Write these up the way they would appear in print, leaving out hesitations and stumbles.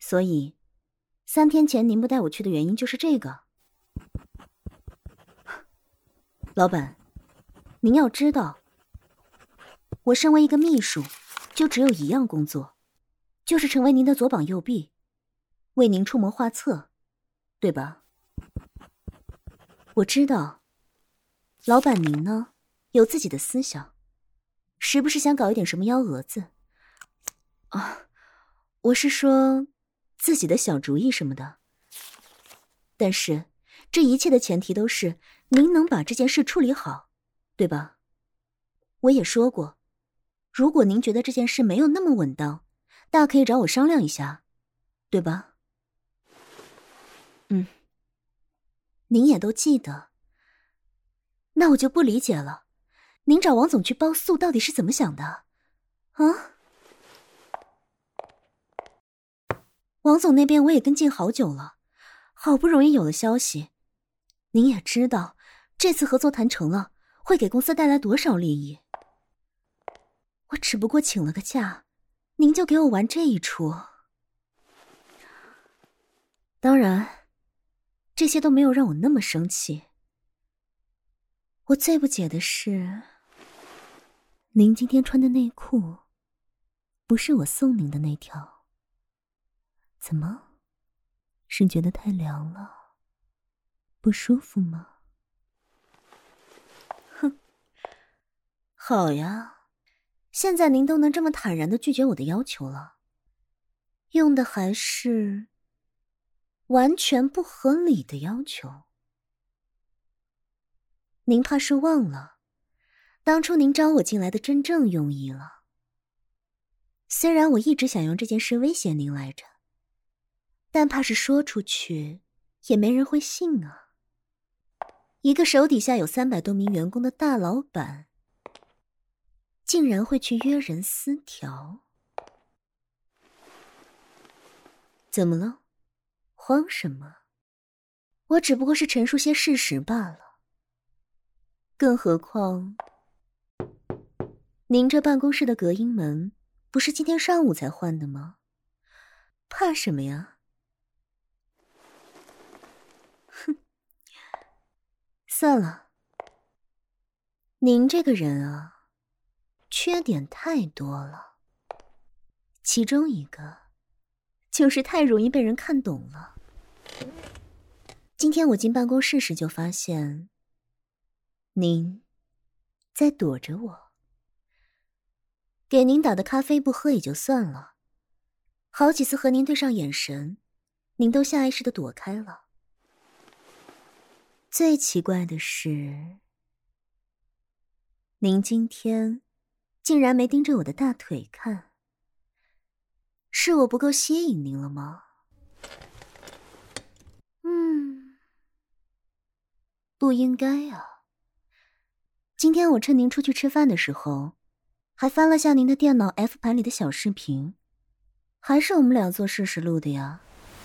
所以3天前您不带我去的原因就是这个。老板，您要知道，我身为一个秘书，就只有一样工作，就是成为您的左膀右臂，为您出谋划策，对吧？我知道，老板您呢，有自己的思想，时不时想搞一点什么幺蛾子。我是说自己的小主意什么的。但是这一切的前提都是您能把这件事处理好，对吧？我也说过，如果您觉得这件事没有那么稳当，大可以找我商量一下，对吧？您也都记得。那我就不理解了，您找王总去包宿到底是怎么想的？啊？王总那边我也跟进好久了，好不容易有了消息。您也知道，这次合作谈成了，会给公司带来多少利益。我只不过请了个假，您就给我玩这一出。当然，这些都没有让我那么生气。我最不解的是，您今天穿的内裤，不是我送您的那条。怎么？是觉得太凉了，不舒服吗？哼，好呀，现在您都能这么坦然地拒绝我的要求了，用的还是完全不合理的要求。您怕是忘了，当初您招我进来的真正用意了。虽然我一直想用这件事威胁您来着，但怕是说出去也没人会信啊。一个手底下有300多名员工的大老板，竟然会去约人私调。怎么了？慌什么？我只不过是陈述些事实罢了。更何况，您这办公室的隔音门不是今天上午才换的吗？怕什么呀？哼，算了。您这个人啊，缺点太多了。其中一个，就是太容易被人看懂了。今天我进办公室时就发现，您在躲着我。给您打的咖啡不喝也就算了，好几次和您对上眼神，您都下意识地躲开了。最奇怪的是，您今天竟然没盯着我的大腿看，是我不够吸引您了吗？不应该啊。今天我趁您出去吃饭的时候，还翻了下您的电脑 F 盘里的小视频，还是我们俩做事时录的呀。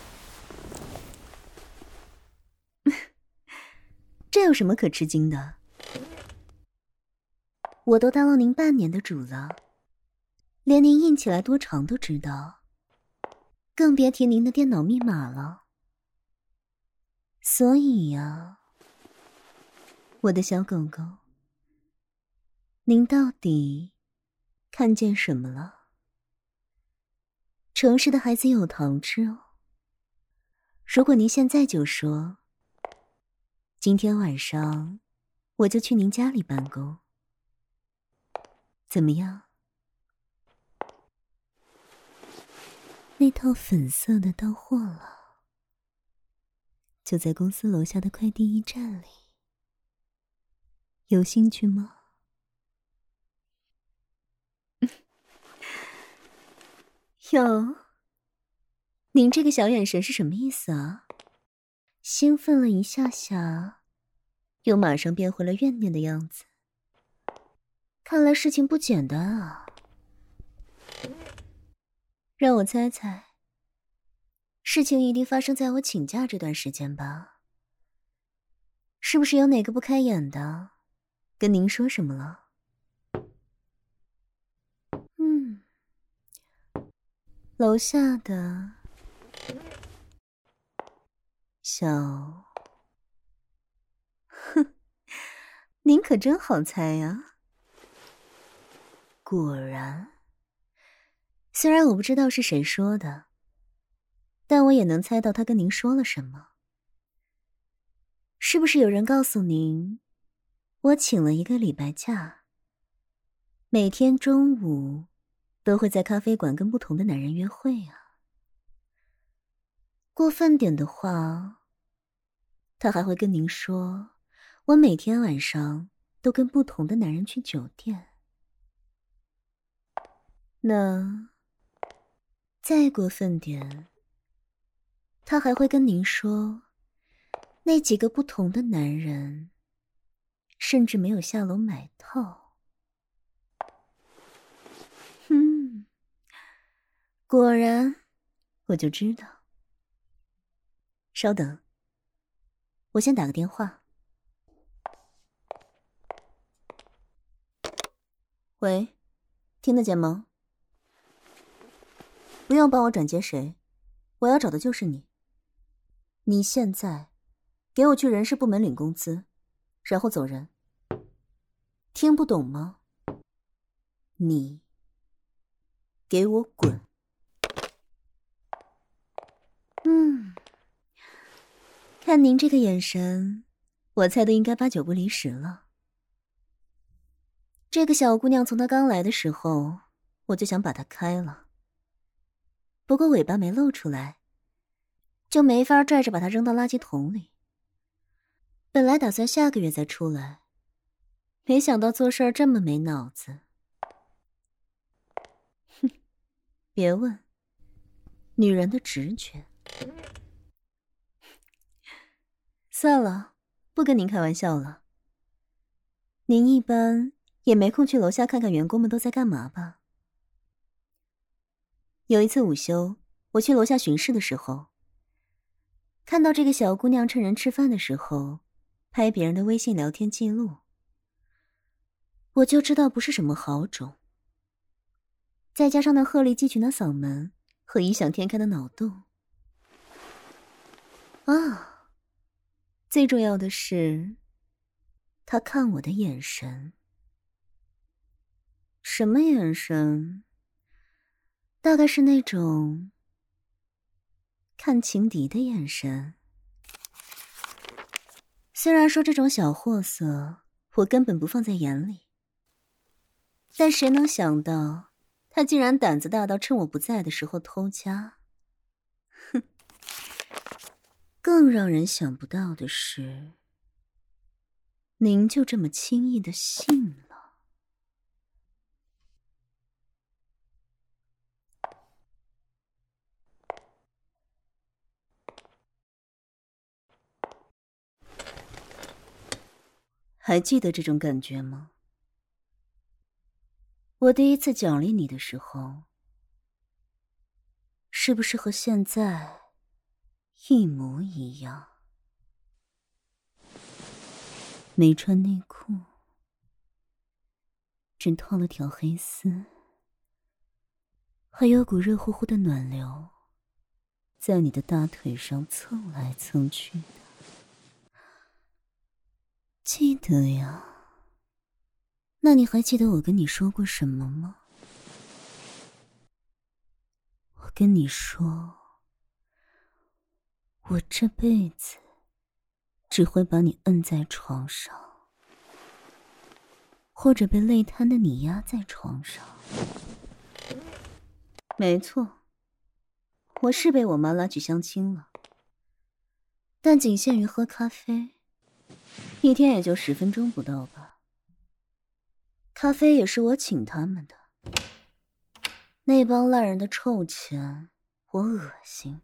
这有什么可吃惊的？我都当了您半年的主了，连您印起来多长都知道，更别提您的电脑密码了。所以呀，我的小狗狗，您到底看见什么了？城市的孩子有糖吃哦。如果您现在就说，今天晚上我就去您家里办公，怎么样？那套粉色的到货了，就在公司楼下的快递驿站里，有兴趣吗？有。您这个小眼神是什么意思啊？兴奋了一下下，又马上变回了怨念的样子。看来事情不简单啊。让我猜猜，事情一定发生在我请假这段时间吧？是不是有哪个不开眼的跟您说什么了？楼下的小，哼，您可真好猜呀！果然，虽然我不知道是谁说的，但我也能猜到他跟您说了什么。是不是有人告诉您，我请了一个礼拜假，每天中午都会在咖啡馆跟不同的男人约会啊？过分点的话，他还会跟您说，我每天晚上都跟不同的男人去酒店。那再过分点，他还会跟您说，那几个不同的男人甚至没有下楼买套。果然，我就知道。稍等，我先打个电话。喂，听得见吗？不用帮我转接谁，我要找的就是你。你现在给我去人事部门领工资，然后走人。听不懂吗？你给我滚！看您这个眼神，我猜的应该8、9不离十了。这个小姑娘从她刚来的时候，我就想把她开了，不过尾巴没露出来，就没法拽着把她扔到垃圾桶里。本来打算下个月再出来，没想到做事这么没脑子。哼，别问，女人的直觉。算了，不跟您开玩笑了。您一般也没空去楼下看看员工们都在干嘛吧？有一次午休，我去楼下巡视的时候，看到这个小姑娘趁人吃饭的时候拍别人的微信聊天记录，我就知道不是什么好种。再加上那鹤立鸡群的嗓门和异想天开的脑洞啊！最重要的是，他看我的眼神。什么眼神？大概是那种看情敌的眼神。虽然说这种小货色我根本不放在眼里，但谁能想到他竟然胆子大到趁我不在的时候偷家。哼！更让人想不到的是，您就这么轻易的信了。还记得这种感觉吗？我第一次奖励你的时候，是不是和现在一模一样？没穿内裤，只套了条黑丝，还有股热乎乎的暖流在你的大腿上蹭来蹭去的。记得呀。那你还记得我跟你说过什么吗？我跟你说，我这辈子只会把你摁在床上，或者被累瘫的你压在床上。没错，我是被我妈拉去相亲了，但仅限于喝咖啡，一天也就10分钟不到吧。咖啡也是我请他们的，那帮烂人的臭钱我恶心。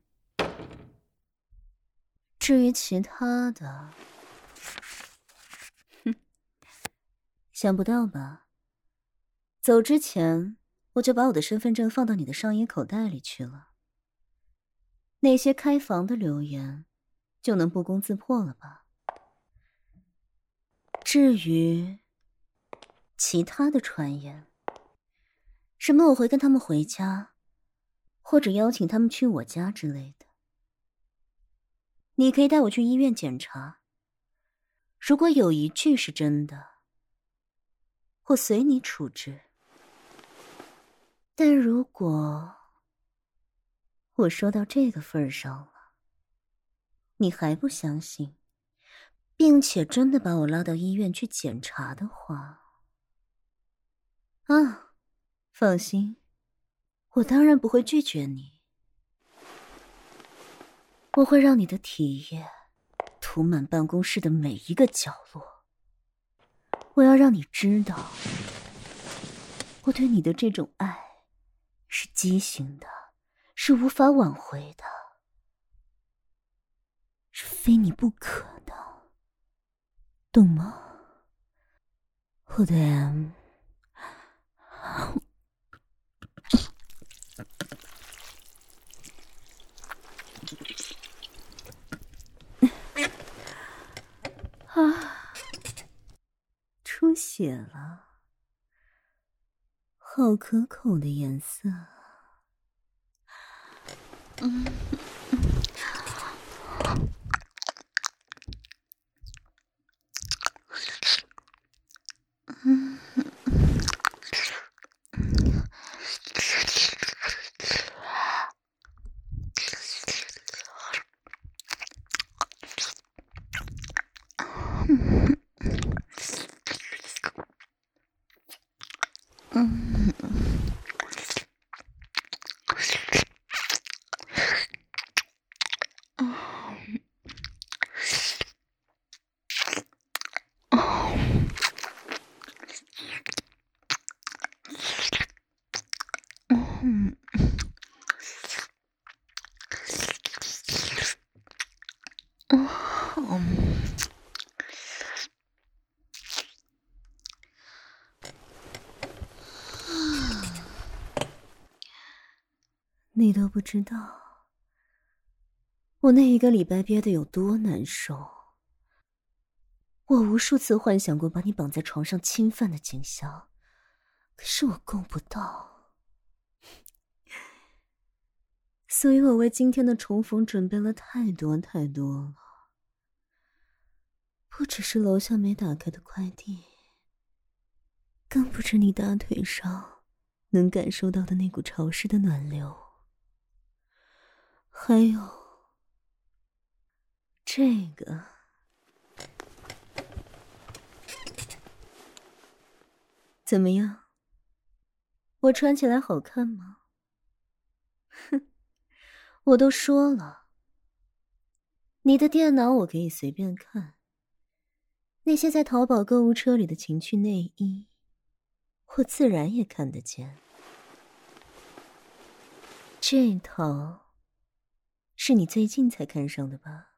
至于其他的，哼，想不到吧？走之前我就把我的身份证放到你的上衣口袋里去了。那些开房的留言就能不攻自破了吧？至于其他的传言，什么我会跟他们回家，或者邀请他们去我家之类的， 你可以带我去医院检查。如果有一句是真的，我随你处置。但如果我说到这个份上了，你还不相信，并且真的把我拉到医院去检查的话，放心，我当然不会拒绝你。我会让你的体液涂满办公室的每一个角落。我要让你知道，我对你的这种爱是畸形的，是无法挽回的，是非你不可的，懂吗？我的 M。出血了，好可口的颜色。你都不知道，我那一个礼拜憋得有多难受。我无数次幻想过把你绑在床上侵犯的景象，可是我够不到。所以我为今天的重逢准备了太多太多了，不只是楼下没打开的快递，更不止你大腿上能感受到的那股潮湿的暖流，还有这个。怎么样？我穿起来好看吗？哼，我都说了，你的电脑我可以随便看，那些在淘宝购物车里的情趣内衣，我自然也看得见。这套是你最近才看上的吧？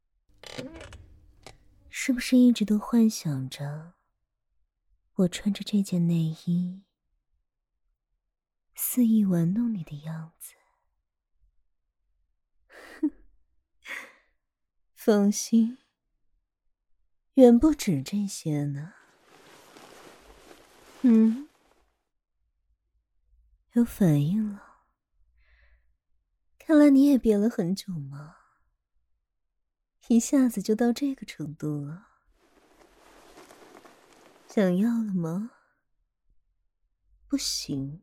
是不是一直都幻想着我穿着这件内衣肆意玩弄你的样子？放心，远不止这些呢。有反应了。看来你也憋了很久吗？一下子就到这个程度了。想要了吗？不行，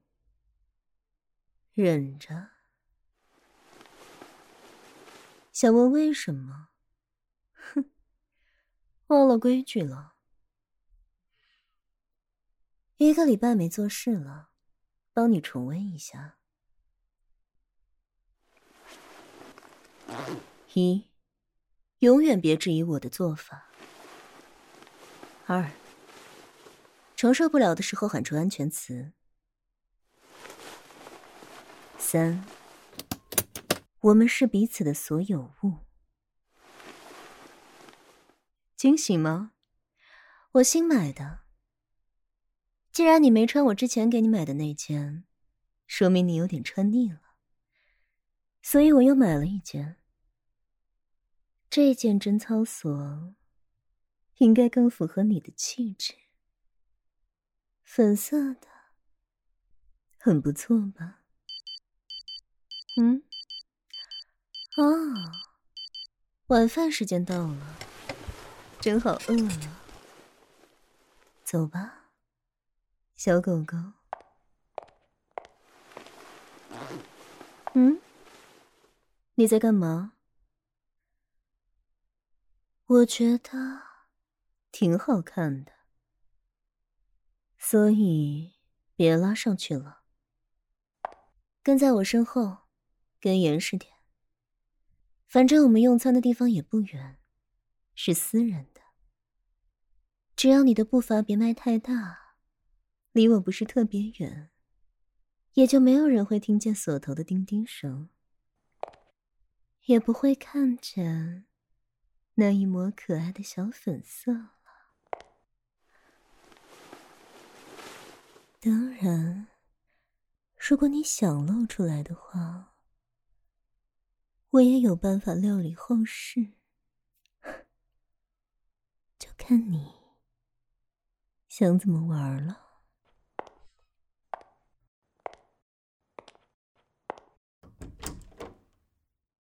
忍着。想问为什么？哼，忘了规矩了。一个礼拜没做事了，帮你重温一下。一，永远别质疑我的做法。二，承受不了的时候喊出安全词。三，我们是彼此的所有物。惊喜吗？我新买的。既然你没穿我之前给你买的那件，说明你有点穿腻了，所以我又买了一件。这件贞操锁应该更符合你的气质，粉色的，很不错吧？哦， 晚饭时间到了，正好饿了。走吧，小狗狗。你在干嘛？我觉得挺好看的，所以别拉上去了，跟在我身后，跟严实点。反正我们用餐的地方也不远，是私人的。只要你的步伐别迈太大，离我不是特别远，也就没有人会听见锁头的叮叮声，也不会看见那一抹可爱的小粉色了。当然，如果你想露出来的话，我也有办法料理后事，就看你想怎么玩了。